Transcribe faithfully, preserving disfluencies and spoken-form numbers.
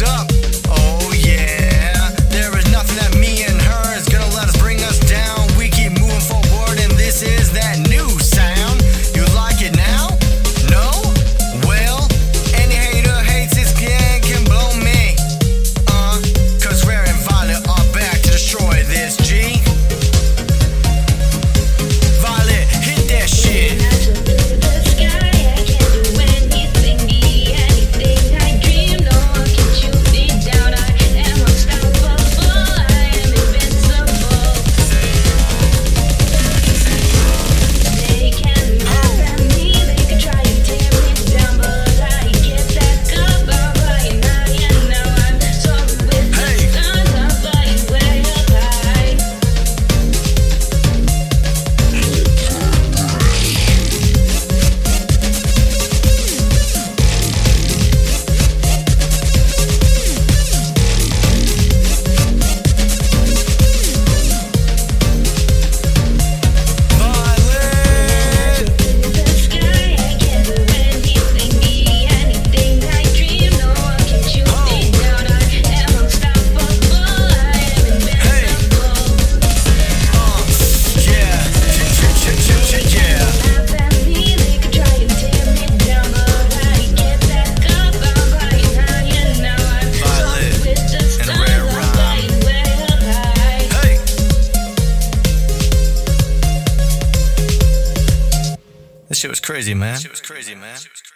what's up? Oh yeah, there is nothing that me and her is gonna let us bring us down. We keep moving forward and this is that new sound. You like it now? No? Well, any hater hates this gang can blow me. Uh, cause Rare and Violet are back to destroy this G. Violet, hit that shit. This shit was crazy, man. This shit was crazy, man.